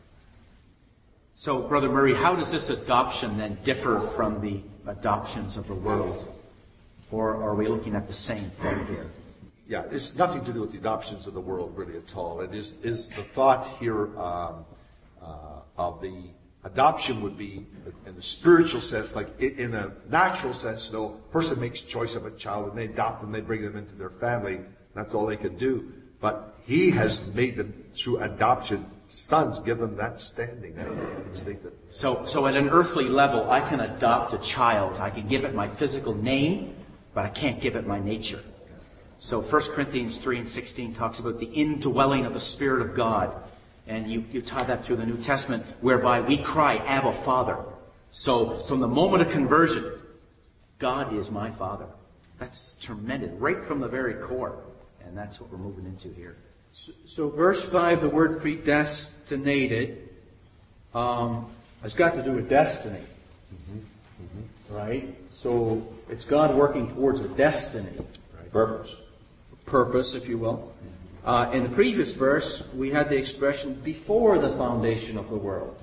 So, Brother Murray, how does this adoption then differ from the adoptions of the world? Or are we looking at the same thing here? Yeah, it's nothing to do with the adoptions of the world really at all. It is, is the thought here um, uh, of the adoption would be in the spiritual sense, like in a natural sense, you know, a person makes choice of a child and they adopt them, they bring them into their family. That's all they can do. But He has made them through adoption sons, give them that standing. So, so at an earthly level, I can adopt a child. I can give it my physical name, but I can't give it my nature. So First Corinthians three and sixteen talks about the indwelling of the Spirit of God. And you, you tie that through the New Testament, whereby we cry, Abba, Father. So from the moment of conversion, God is my Father. That's tremendous, right from the very core. And that's what we're moving into here. So, so verse five, the word predestinated, um, has got to do with destiny. Mm-hmm. Mm-hmm. Right? So it's God working towards a destiny. Right. Purpose. Purpose, if you will. Uh, in the previous verse, we had the expression before the foundation of the world.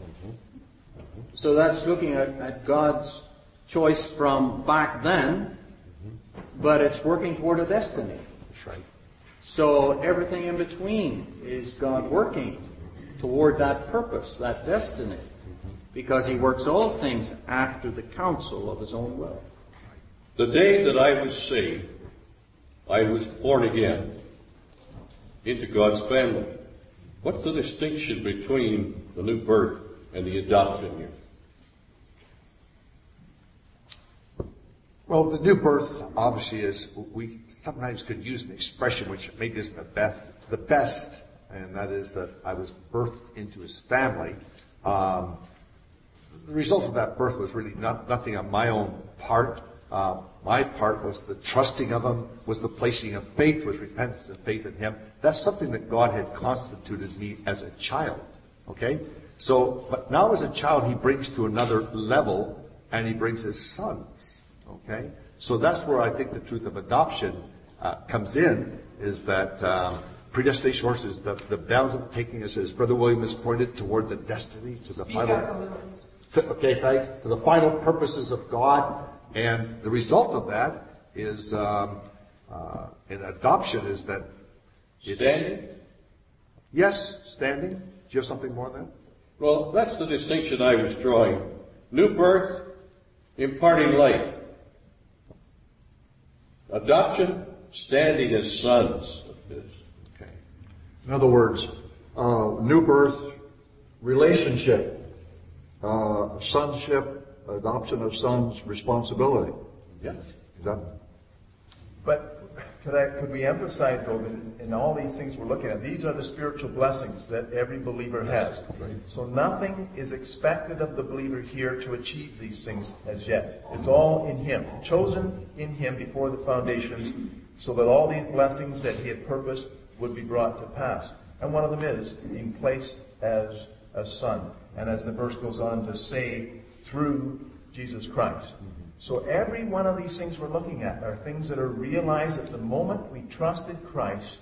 So that's looking at, at God's choice from back then, but it's working toward a destiny. That's right. So everything in between is God working toward that purpose, that destiny, because He works all things after the counsel of His own will. The day that I was saved, I was born again into God's family. What's the distinction between the new birth and the adoption here? Well, the new birth obviously is, we sometimes could use an expression which maybe isn't the best, the best, and that is that I was birthed into His family. Um, the result of that birth was really not, nothing on my own part. Uh, my part was the trusting of Him, was the placing of faith, was repentance and faith in Him. That's something that God had constituted me as a child. Okay? So, but now as a child, He brings to another level, and He brings His sons. Okay? So that's where I think the truth of adoption uh, comes in, is that um, predestination, of course, is the, the bounds of taking us, as Brother William has pointed, toward the destiny, to the final, to, okay, thanks, to the final purposes of God. And the result of that is, um, uh, in adoption, is that it's, standing? Yes, standing. Do you have something more than that? Well, that's the distinction I was drawing. New birth, imparting life. Adoption, standing as sons. Okay. In other words, uh, new birth, relationship, uh, sonship, adoption of sons, responsibility. Yeah. Is that? But could I could we emphasize, though, that in all these things we're looking at, these are the spiritual blessings that every believer has. So nothing is expected of the believer here to achieve these things as yet. It's all in Him, chosen in Him before the foundations, so that all these blessings that He had purposed would be brought to pass. And one of them is being placed as a son. And as the verse goes on to say, through Jesus Christ. So every one of these things we're looking at are things that are realized at the moment we trusted Christ.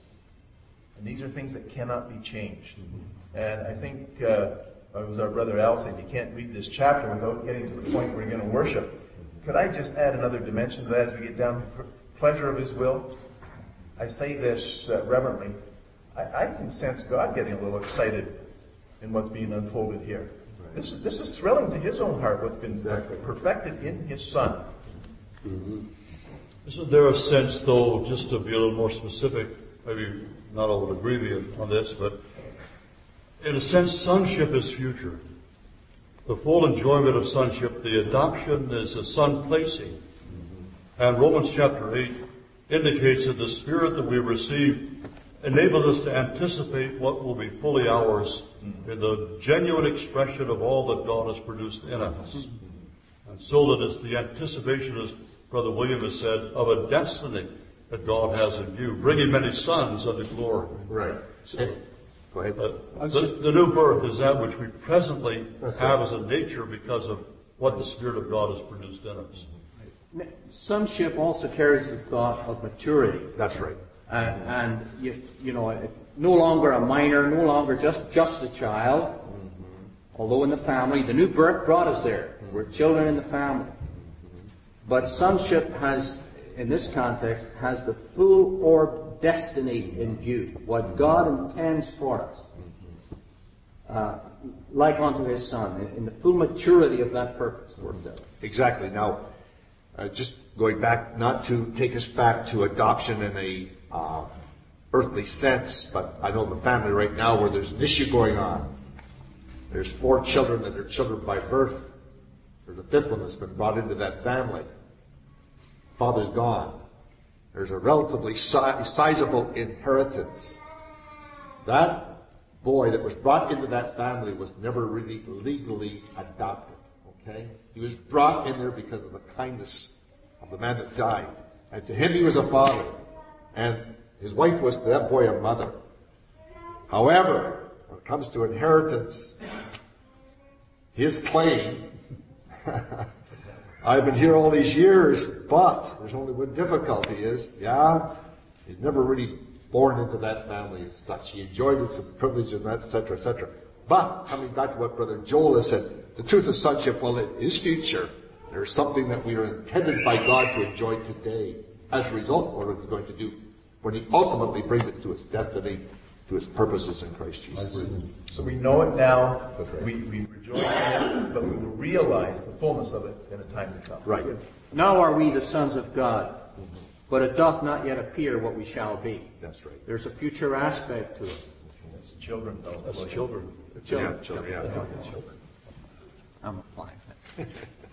And these are things that cannot be changed. And I think, uh, it was our brother Al said, you can't read this chapter without getting to the point where you're going to worship. Could I just add another dimension to that as we get down to pleasure of His will? I say this uh, reverently. I, I can sense God getting a little excited in what's being unfolded here. This is, this is thrilling to His own heart, what's been exactly. perfected in His Son. Mm-hmm. Isn't there a sense, though, just to be a little more specific, maybe not all would agree with you on this, but in a sense, sonship is future. The full enjoyment of sonship, the adoption is a son placing. Mm-hmm. And Romans chapter eight indicates that the Spirit that we receive enabled us to anticipate what will be fully ours in the genuine expression of all that God has produced in us. And so that it's the anticipation, as Brother William has said, of a destiny that God has in view, bringing many sons unto glory. Right. So, go ahead. Uh, the, the new birth is that which we presently That's have right. as a nature because of what the Spirit of God has produced in us. Sonship also carries the thought of maturity. That's right. Uh, and, you, you know, no longer a minor, no longer just, just a child, mm-hmm. although in the family. The new birth brought us there. Mm-hmm. We're children in the family. Mm-hmm. But sonship has, in this context, has the full orb destiny in view, what God intends for us, uh, like unto His Son, in, in the full maturity of that purpose worked out. Exactly. Now, uh, just going back, not to take us back to adoption in a uh, earthly sense, but I know the family right now where there's an issue going on. There's four children that are children by birth. There's a fifth one that's been brought into that family. Father's gone. There's a relatively si- sizable inheritance. That boy that was brought into that family was never really legally adopted. Okay? He was brought in there because of the kindness of the man that died. And to him he was a father. And his wife was to that boy a mother. However, when it comes to inheritance, his claim, I've been here all these years, but there's only one difficulty is, yeah, he's never really born into that family as such. He enjoyed some privileges and that, et cetera, et cetera. But, coming back to what Brother Joel has said, the truth of sonship, well, it is future. There's something that we are intended by God to enjoy today. As a result, what he's going to do when he ultimately brings it to its destiny, to its purposes in Christ Jesus. So we know it now, right. we, we rejoice in it, but we will realize the fullness of it in a time to come. Right. Now are we the sons of God, mm-hmm. but it doth not yet appear what we shall be. That's right. There's a future aspect to it. That's children, though. That's children. Children. Yeah, children, yeah. yeah. children. I'm applying that.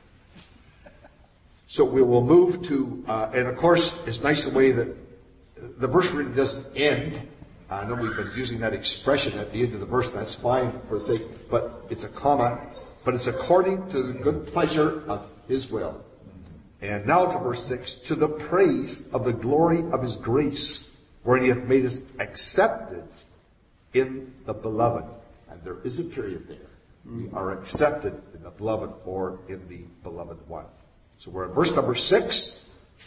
So we will move to, uh, and of course, it's nice the way that the verse really doesn't end. I know we've been using that expression at the end of the verse, and that's fine for the sake, but it's a comma. But it's according to the good pleasure of His will. And now to verse six, to the praise of the glory of His grace, wherein He hath made us accepted in the beloved. And there is a period there. We are accepted in the beloved or in the beloved one. So we're in verse number six.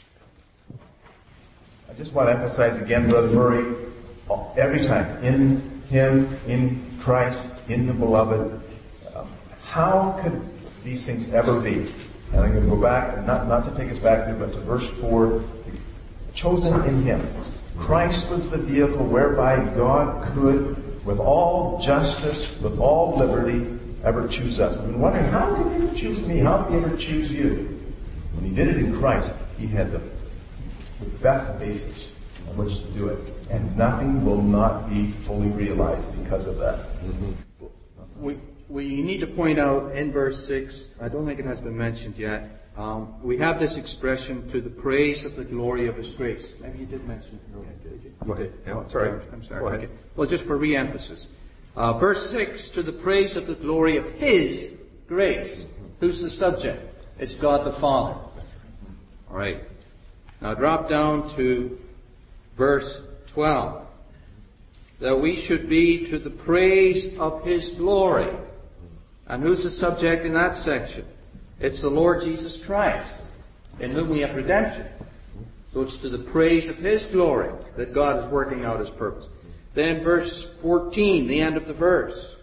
I just want to emphasize again, Brother Murray, every time, in Him, in Christ, in the beloved, um, how could these things ever be? And I'm going to go back, not, not to take us back there, but to verse four, chosen in Him. Christ was the vehicle whereby God could, with all justice, with all liberty, ever choose us. We've been wondering, how did He ever choose me? How did He ever choose you? When He did it in Christ, He had the, the best basis on which to do it. And nothing will not be fully realized because of that. Mm-hmm. We, we need to point out in verse six, I don't think it has been mentioned yet, Um, we have this expression, to the praise of the glory of His grace. Maybe you did mention it earlier, did you? Go ahead. Yeah, Oh, sorry. I'm, I'm sorry. Go ahead. Okay. Well, just for re-emphasis. Uh, verse six, to the praise of the glory of His grace. Who's the subject? It's God the Father. All right. Now drop down to verse twelve. That we should be to the praise of His glory. And who's the subject in that section? It's the Lord Jesus Christ, in whom we have redemption. So it's to the praise of His glory that God is working out His purpose. Then verse fourteen, the end of the verse.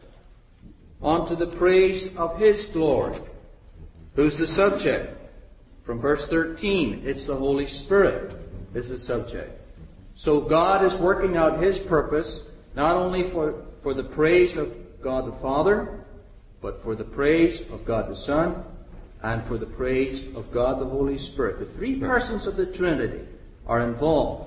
On to the praise of His glory. Who's the subject? From verse thirteen, it's the Holy Spirit is the subject. So God is working out His purpose, not only for, for the praise of God the Father, but for the praise of God the Son, and for the praise of God the Holy Spirit. The three persons of the Trinity are involved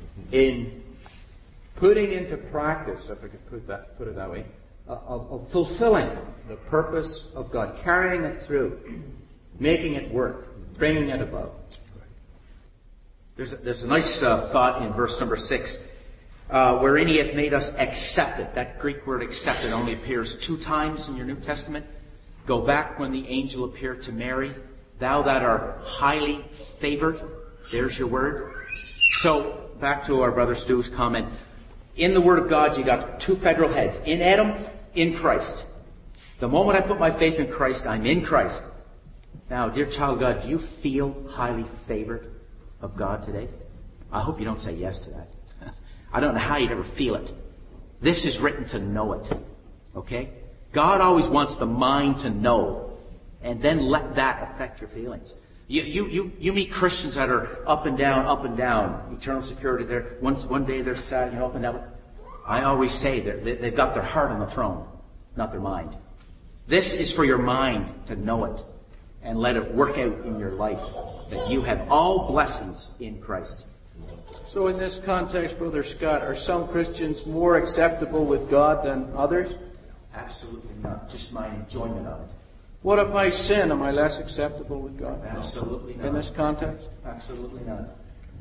in putting into practice, if I could put that put it that way, uh, of, of fulfilling the purpose of God, carrying it through, making it work, bringing it about. There's a, there's a nice uh, thought in verse number six, uh, wherein He hath made us accepted. That Greek word accepted only appears two times in your New Testament. Go back when the angel appeared to Mary. Thou that art highly favored. There's your word. So, back to our brother Stu's comment. In the Word of God, you got two federal heads. In Adam, in Christ. The moment I put my faith in Christ, I'm in Christ. Now, dear child of God, do you feel highly favored of God today? I hope you don't say yes to that. I don't know how you'd ever feel it. This is written to know it. Okay? God always wants the mind to know, and then let that affect your feelings. You, you, you, you meet Christians that are up and down, up and down. Eternal security. They're once one day they're sad, you know, up and down. I always say that they, they've got their heart on the throne, not their mind. This is for your mind to know it and let it work out in your life that you have all blessings in Christ. So in this context, Brother Scott, are some Christians more acceptable with God than others? Absolutely not. Just my enjoyment of it. What if I sin? Am I less acceptable with God? Absolutely not. In this context? Absolutely not.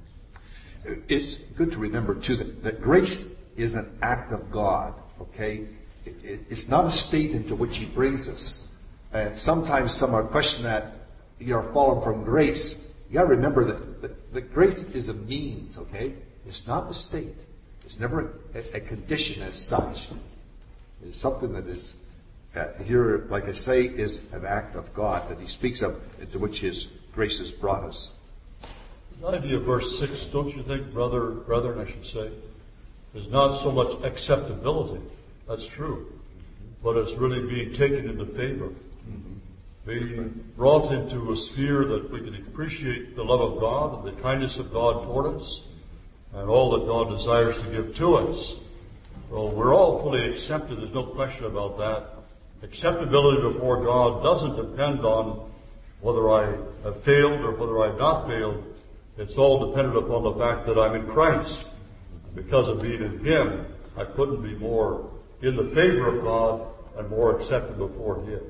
It's good to remember, too, that, that grace is an act of God, okay? It, it, it's not a state into which He brings us. And sometimes some are questioning that you're fallen from grace. You got to remember that, that, that grace is a means, okay? It's not a state. It's never a, a condition as such. It's something that is, uh, here, like I say, is an act of God that He speaks of, into which His grace has brought us. The idea of verse six, don't you think, brother, brethren, I should say, is not so much acceptability. That's true. But it's really being taken into favor. Being brought into a sphere that we can appreciate the love of God and the kindness of God toward us and all that God desires to give to us. So we're all fully accepted. There's no question about that. Acceptability before God doesn't depend on whether I have failed or whether I have not failed. It's all dependent upon the fact that I'm in Christ. Because of being in Him, I couldn't be more in the favor of God and more accepted before Him.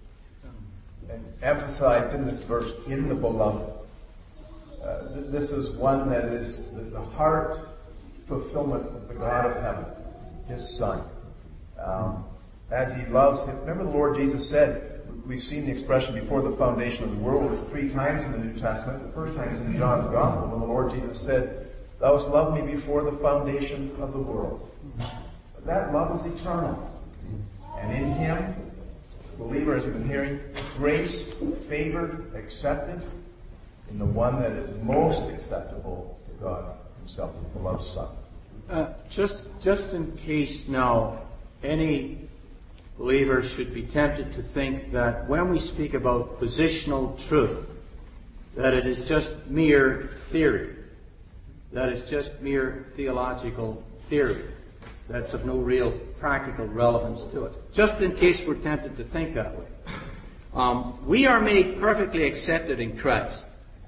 And emphasized in this verse, in the beloved. Uh, th- this is one that is the, the heart fulfillment of the God of heaven, His Son. Um, as He loves Him. Remember the Lord Jesus said, we've seen the expression before the foundation of the world. It's three times in the New Testament. The first time is in John's Gospel when the Lord Jesus said, Thou hast loved me before the foundation of the world. But that love is eternal. And in Him, believer, as we've been hearing, grace, favored, accepted in the one that is most acceptable to God Himself, the beloved Son. Uh, just, just in case now any believer should be tempted to think that when we speak about positional truth, that it is just mere theory, that it's just mere theological theory, that's of no real practical relevance to it. Just in case we're tempted to think that way. Um, we are made perfectly accepted in Christ.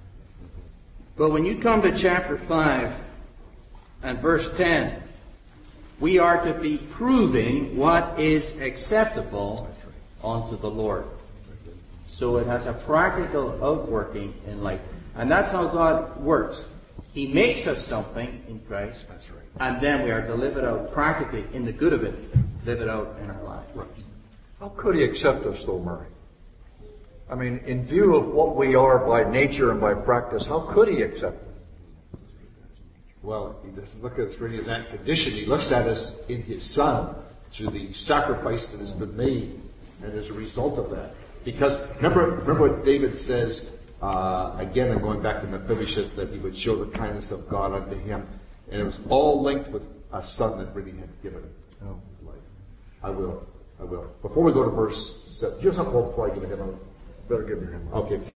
But when you come to chapter five and verse ten, we are to be proving what is acceptable unto the Lord. So it has a practical outworking in life. And that's how God works. He makes us something in Christ. That's right. And then we are to live it out practically in the good of it. Live it out in our lives. Right. How could he accept us, though, Murray? I mean, in view of what we are by nature and by practice, how could he accept us? Well, he doesn't look at us really in that condition. He looks at us in his Son through the sacrifice that has been made, and as a result of that. Because remember, remember what David says, uh, again, I'm going back to Mephibosheth, that he would show the kindness of God unto him. And it was all linked with a son that really had given oh. his life. I will. I will. Before we go to verse seven, here's something before I give it him. Better give it him. Okay.